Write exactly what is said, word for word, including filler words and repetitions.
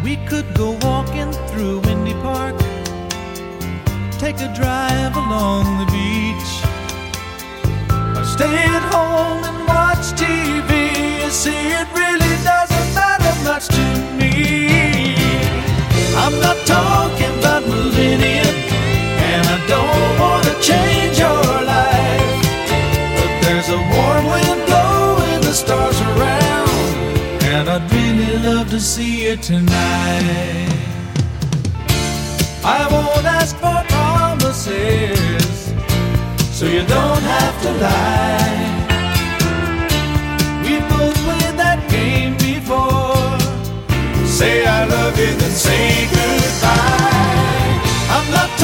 We could go walking through Windy Park, take a drive along the beach, or stay at home and watch T V. You see, it really doesn't matter much to me. I'm not talking about millennium, and I don't want to change your life, but there's a warm wind blowing the stars around, and I'd really love to see you tonight. I won't ask for promises, so you don't have to lie. We both played that game before. Say I love you, then say goodbye. I'm not